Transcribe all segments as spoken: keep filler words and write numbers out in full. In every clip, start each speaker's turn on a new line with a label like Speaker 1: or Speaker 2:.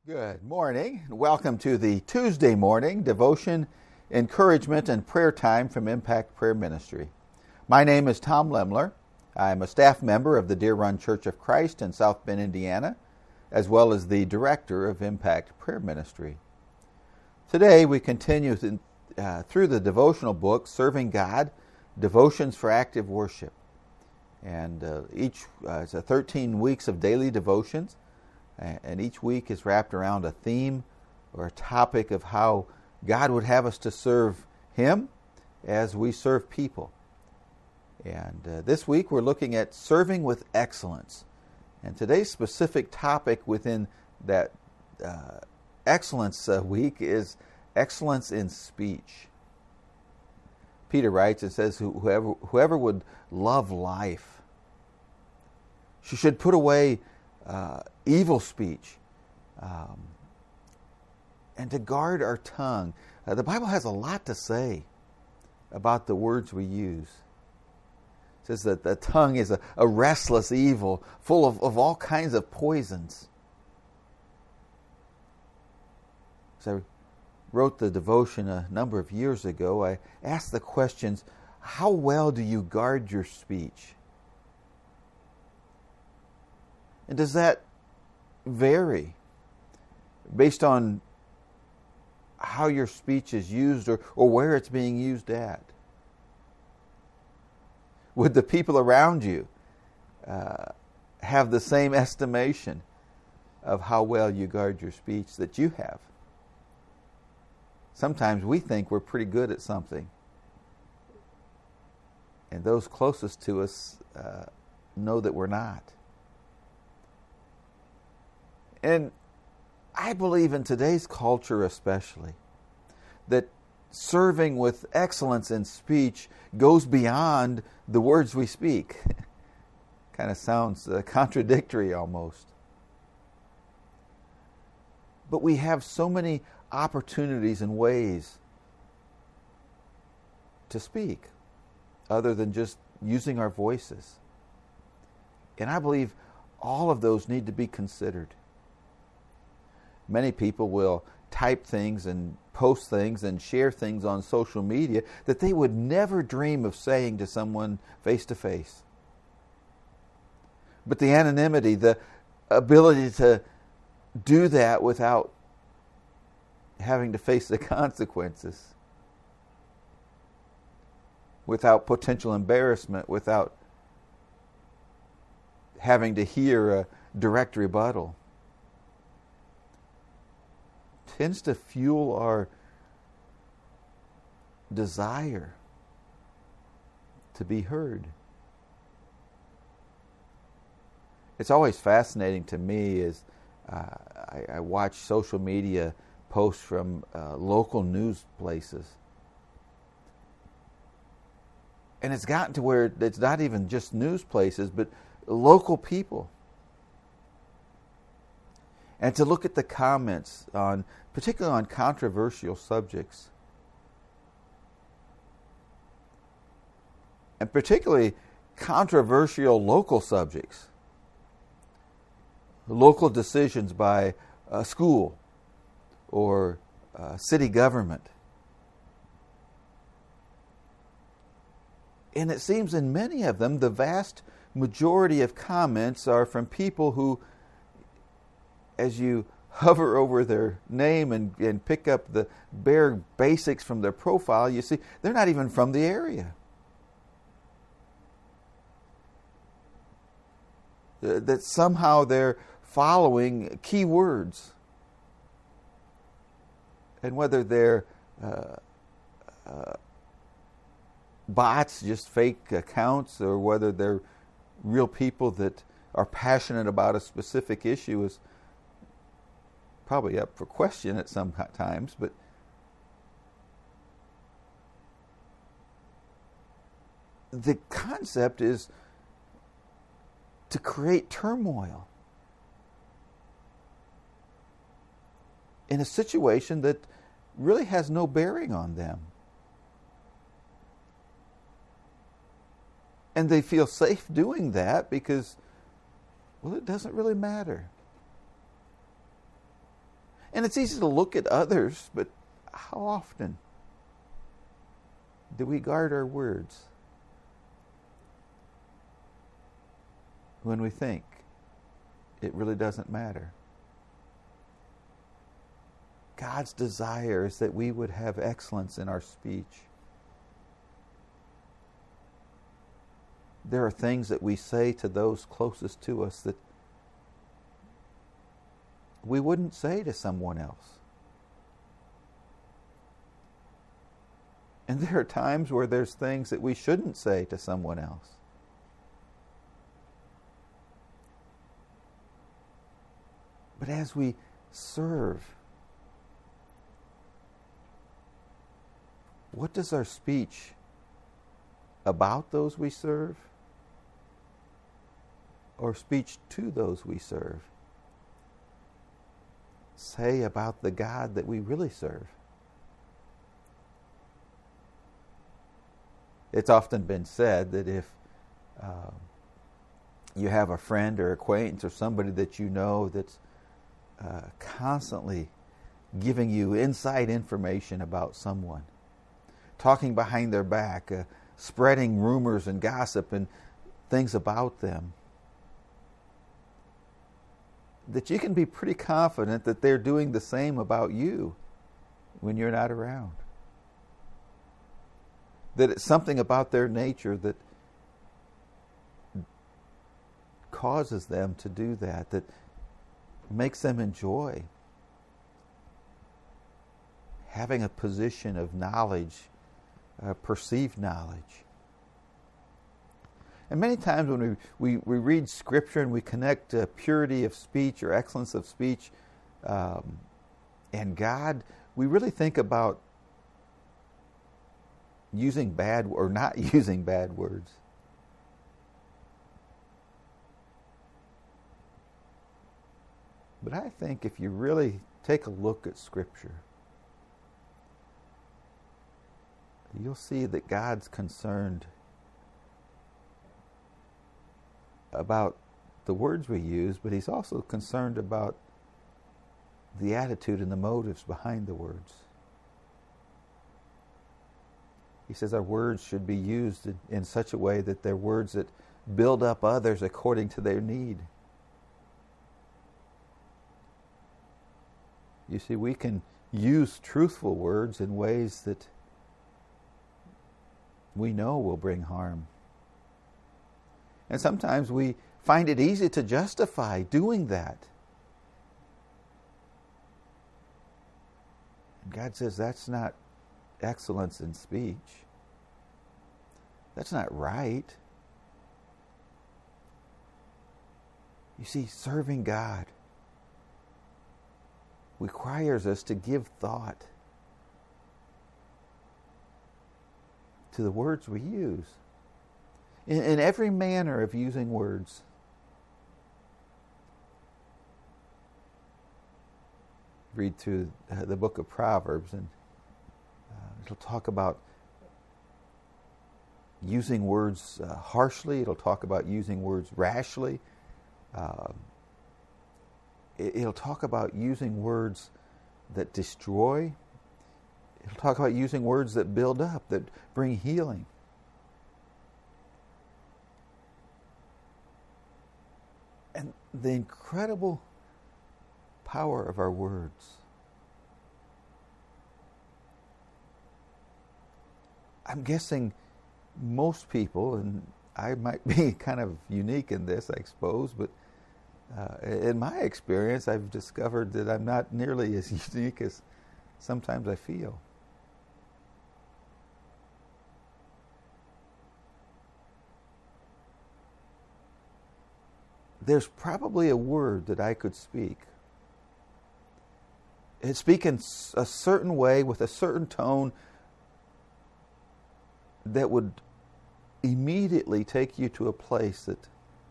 Speaker 1: Good morning. Welcome to the Tuesday morning devotion, encouragement, and prayer time from Impact Prayer Ministry. My name is Tom Lemler. I'm a staff member of the Deer Run Church of Christ in South Bend, Indiana, as well as the director of Impact Prayer Ministry. Today we continue th- uh, through the devotional book, Serving God, Devotions for Active Worship. And uh, each uh, it's a thirteen weeks of daily devotions. And each week is wrapped around a theme or a topic of how God would have us to serve Him as we serve people. And uh, this week we're looking at serving with excellence. And today's specific topic within that uh, excellence uh, week is excellence in speech. Peter writes and says, whoever, whoever would love life, she should put away Uh, evil speech, um, and to guard our tongue. Uh, the Bible has a lot to say about the words we use. It says that the tongue is a, a restless evil, full of, of all kinds of poisons. As I wrote the devotion a number of years ago, I asked the questions, how well do you guard your speech? And does that vary based on how your speech is used or, or where it's being used at? Would the people around you uh, have the same estimation of how well you guard your speech that you have? Sometimes we think we're pretty good at something, and those closest to us uh, know that we're not. And I believe in today's culture especially, that serving with excellence in speech goes beyond the words we speak. Kind of sounds uh, contradictory almost. But we have so many opportunities and ways to speak other than just using our voices. And I believe all of those need to be considered. Many people will type things and post things and share things on social media that they would never dream of saying to someone face to face. But the anonymity, the ability to do that without having to face the consequences, without potential embarrassment, without having to hear a direct rebuttal, tends to fuel our desire to be heard. It's always fascinating to me as uh, I, I watch social media posts from uh, local news places. And it's gotten to where it's not even just news places, but local people. And to look at the comments on, particularly on controversial subjects. And particularly controversial local subjects. Local decisions by a school or a city government. And it seems in many of them, the vast majority of comments are from people who, as you hover over their name and, and pick up the bare basics from their profile, you see they're not even from the area. That somehow they're following keywords. And whether they're uh, uh, bots, just fake accounts, or whether they're real people that are passionate about a specific issue is probably up for question at some times, but the concept is to create turmoil in a situation that really has no bearing on them. And they feel safe doing that because, well, it doesn't really matter. And it's easy to look at others, but how often do we guard our words when we think it really doesn't matter? God's desire is that we would have excellence in our speech. There are things that we say to those closest to us that we wouldn't say to someone else. And there are times where there's things that we shouldn't say to someone else. But as we serve, what does our speech about those we serve, or speech to those we serve, say about the God that we really serve? It's often been said that if uh, you have a friend or acquaintance or somebody that you know that's uh, constantly giving you inside information about someone, talking behind their back, uh, spreading rumors and gossip and things about them, that you can be pretty confident that they're doing the same about you when you're not around. That it's something about their nature that causes them to do that, that makes them enjoy having a position of knowledge, uh, perceived knowledge. And many times when we, we, we read Scripture and we connect uh, purity of speech or excellence of speech um, and God, we really think about using bad or not using bad words. But I think if you really take a look at Scripture, you'll see that God's concerned about the words we use, but He's also concerned about the attitude and the motives behind the words. He says our words should be used in, in such a way that they're words that build up others according to their need. You see, we can use truthful words in ways that we know will bring harm. And sometimes we find it easy to justify doing that. And God says that's not excellence in speech. That's not right. You see, serving God requires us to give thought to the words we use. In, in every manner of using words. Read through the book of Proverbs, and uh, it'll talk about using words uh, harshly. It'll talk about using words rashly. Uh, it, it'll talk about using words that destroy. It'll talk about using words that build up, that bring healing. And the incredible power of our words. I'm guessing most people, and I might be kind of unique in this, I suppose, but uh, in my experience, I've discovered that I'm not nearly as unique as sometimes I feel. There's probably a word that I could speak. And speak in a certain way with a certain tone that would immediately take you to a place that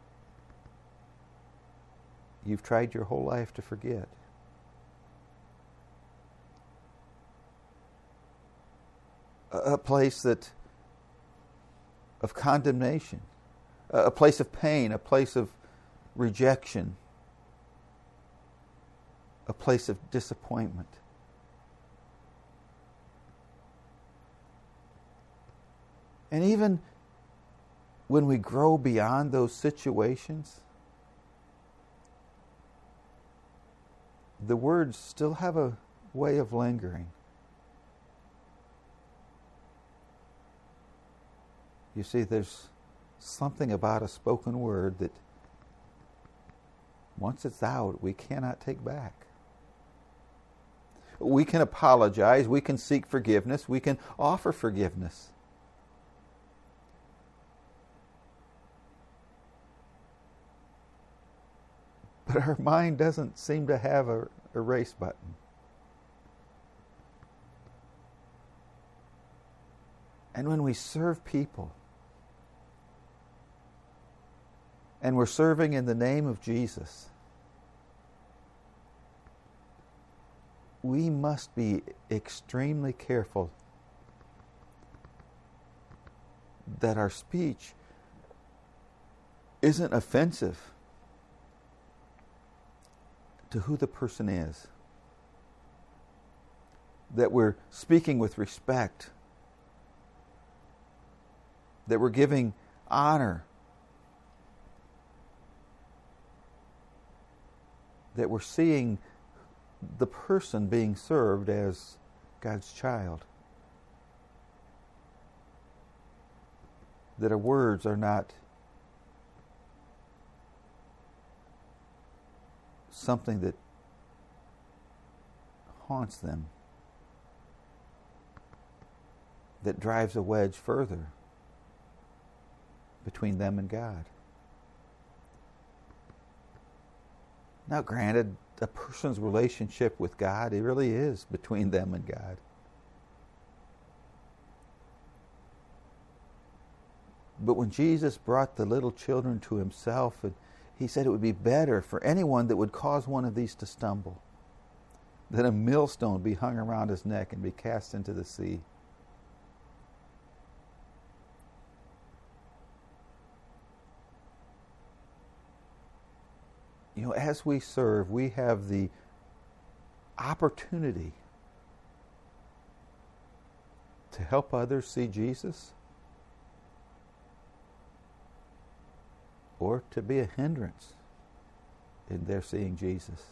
Speaker 1: you've tried your whole life to forget. A, a place that of condemnation, a, a place of pain, a place of rejection, a place of disappointment. And even when we grow beyond those situations, the words still have a way of lingering. You see, there's something about a spoken word that once it's out, we cannot take back. We can apologize, we can seek forgiveness, we can offer forgiveness. But our mind doesn't seem to have a erase button. And when we serve people, and we're serving in the name of Jesus, we must be extremely careful that our speech isn't offensive to who the person is. That we're speaking with respect. That we're giving honor. That we're seeing the person being served as God's child. That our words are not something that haunts them, that drives a wedge further between them and God. Now, granted, a person's relationship with God, it really is between them and God. But when Jesus brought the little children to himself, and he said it would be better for anyone that would cause one of these to stumble than a millstone be hung around his neck and be cast into the sea. You know, as we serve, we have the opportunity to help others see Jesus, or to be a hindrance in their seeing Jesus.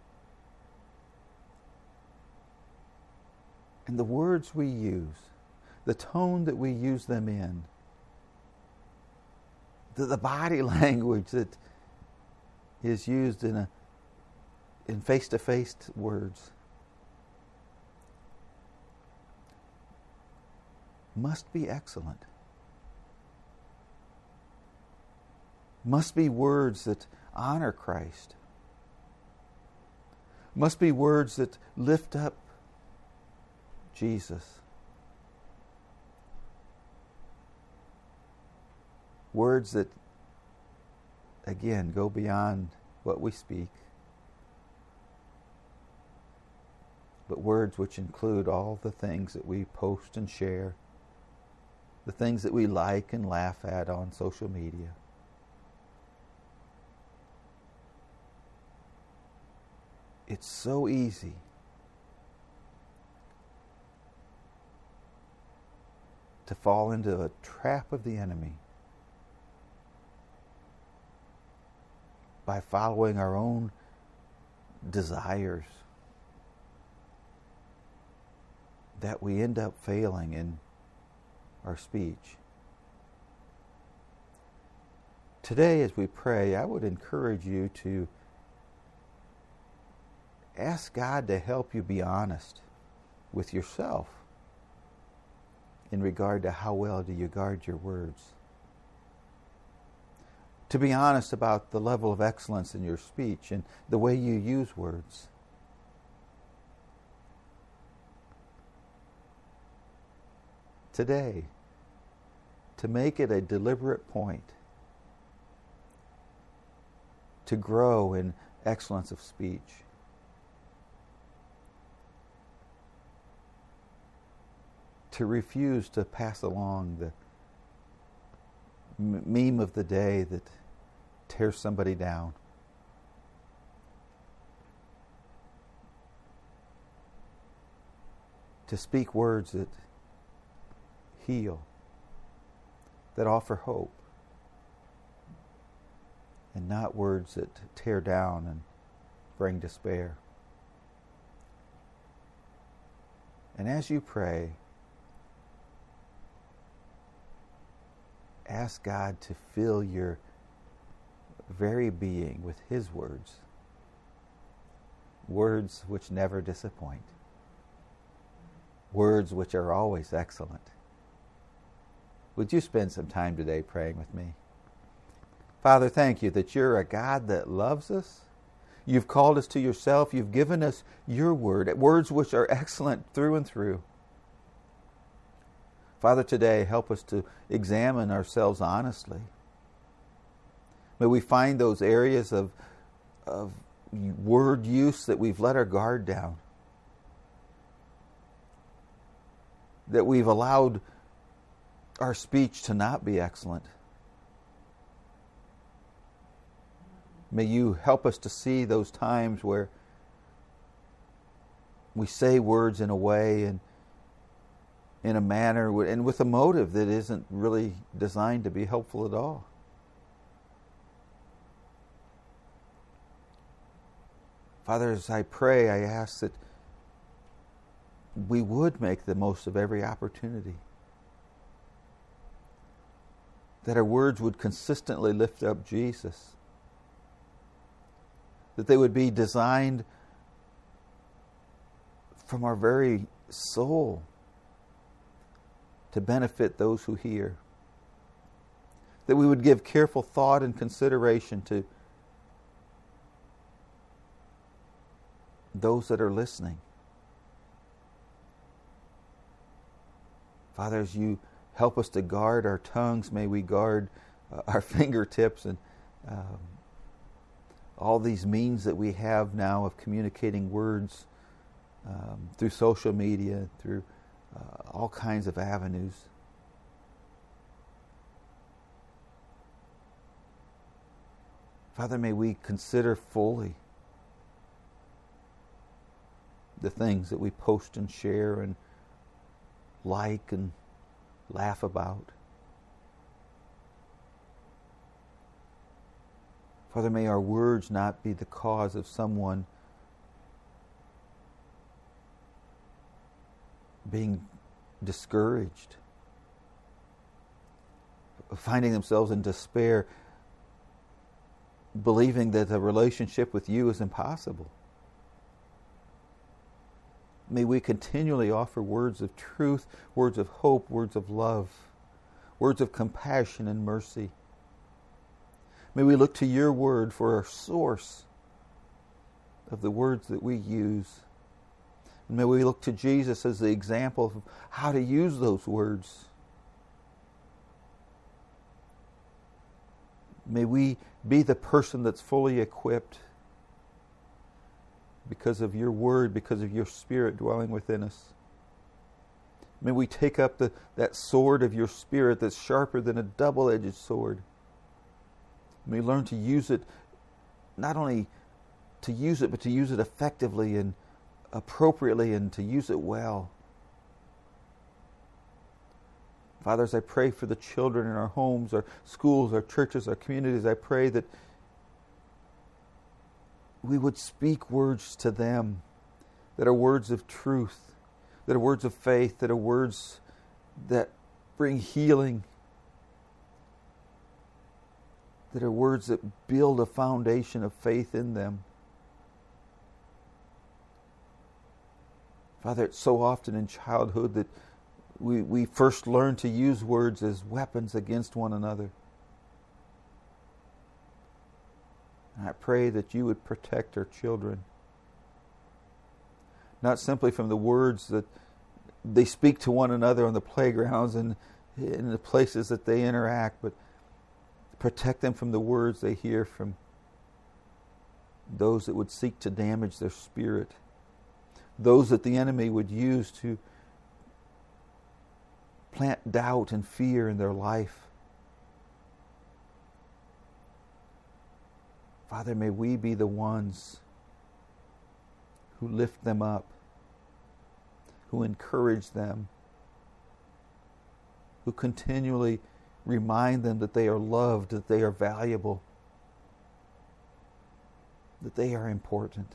Speaker 1: And the words we use, the tone that we use them in, the, the body language that is used in a in face-to-face words, must be excellent. Must be words that honor Christ. Must be words that lift up Jesus. Words that, again, go beyond what we speak, but words which include all the things that we post and share, the things that we like and laugh at on social media. It's so easy to fall into a trap of the enemy by following our own desires, that we end up failing in our speech. Today, as we pray, I would encourage you to ask God to help you be honest with yourself in regard to how well do you guard your words. To be honest about the level of excellence in your speech and the way you use words. Today, to make it a deliberate point to grow in excellence of speech. To refuse to pass along the m- meme of the day that tears somebody down. to speak words that heal, that offer hope, and not words that tear down and bring despair. And as you pray, ask God to fill your very being with His words, words which never disappoint, words which are always excellent. Would you spend some time today praying with me? Father, thank you that you're a God that loves us. You've called us to yourself. You've given us your word, words which are excellent through and through. Father, today help us to examine ourselves honestly. May we find those areas of, of word use that we've let our guard down, that we've allowed our speech to not be excellent. May you help us to see those times where we say words in a way and in a manner and with a motive that isn't really designed to be helpful at all. Father, as I pray, I ask that we would make the most of every opportunity, that our words would consistently lift up Jesus, that they would be designed from our very soul to benefit those who hear, that we would give careful thought and consideration to those that are listening. Father, as you help us to guard our tongues, may we guard uh, our fingertips and um, all these means that we have now of communicating words um, through social media, through uh, all kinds of avenues. Father, may we consider fully the things that we post and share and like and laugh about. Father, may our words not be the cause of someone being discouraged, finding themselves in despair, believing that a relationship with you is impossible. May we continually offer words of truth, words of hope, words of love, words of compassion and mercy. May we look to your word for our source of the words that we use. And may we look to Jesus as the example of how to use those words. May we be the person that's fully equipped because of your word, because of your Spirit dwelling within us. May we take up the, that sword of your Spirit that's sharper than a double-edged sword. May we learn to use it, not only to use it, but to use it effectively and appropriately and to use it well. Father, as I pray for the children in our homes, our schools, our churches, our communities, I pray that we would speak words to them that are words of truth, that are words of faith, that are words that bring healing, that are words that build a foundation of faith in them. Father, it's so often in childhood that we, we first learn to use words as weapons against one another. And I pray that you would protect our children, not simply from the words that they speak to one another on the playgrounds and in the places that they interact, but protect them from the words they hear from those that would seek to damage their spirit, those that the enemy would use to plant doubt and fear in their life. Father, may we be the ones who lift them up, who encourage them, who continually remind them that they are loved, that they are valuable, that they are important.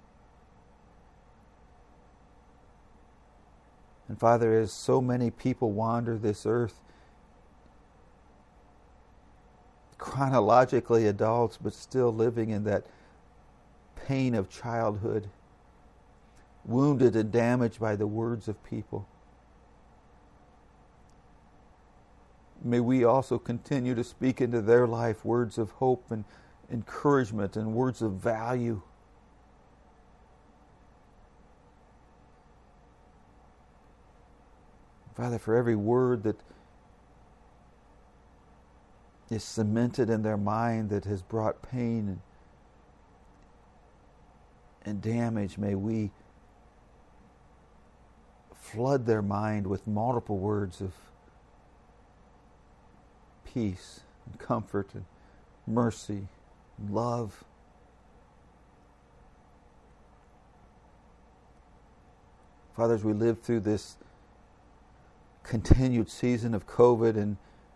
Speaker 1: And Father, as so many people wander this earth, chronologically adults, but still living in that pain of childhood, wounded and damaged by the words of people, may we also continue to speak into their life words of hope and encouragement and words of value. Father, for every word that is cemented in their mind that has brought pain and, and damage, may we flood their mind with multiple words of peace and comfort and mercy and love. Father, as we live through this continued season of COVID and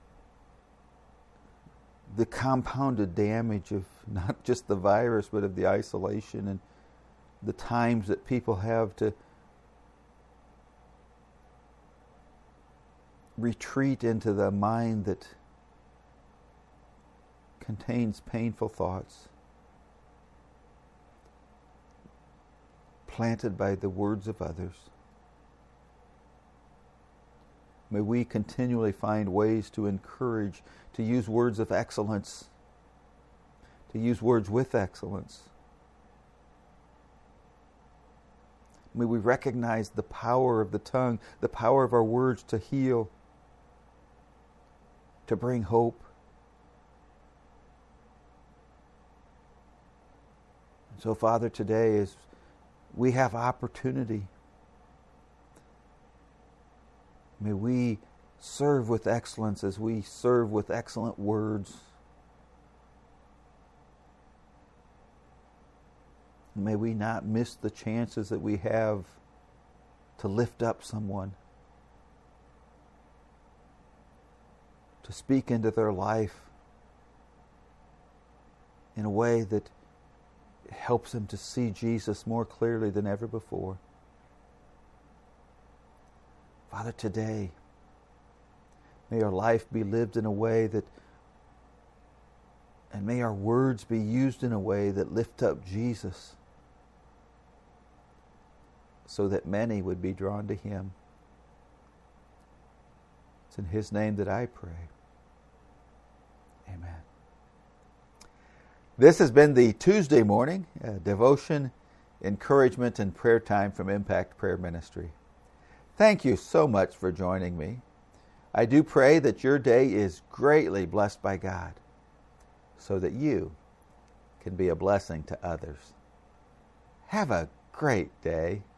Speaker 1: the compounded damage of not just the virus, but of the isolation and the times that people have to retreat into the mind that contains painful thoughts planted by the words of others. May we continually find ways to encourage, to use words of excellence, to use words with excellence. May we recognize the power of the tongue, the power of our words to heal, to bring hope. And so, Father, today as we have opportunity, may we serve with excellence as we serve with excellent words. May we not miss the chances that we have to lift up someone, to speak into their life in a way that helps them to see Jesus more clearly than ever before. Father, today, may our life be lived in a way that, and may our words be used in a way that lift up Jesus so that many would be drawn to Him. It's in His name that I pray. Amen. This has been the Tuesday morning uh, devotion, encouragement, and prayer time from Impact Prayer Ministry. Thank you so much for joining me. I do pray that your day is greatly blessed by God so that you can be a blessing to others. Have a great day.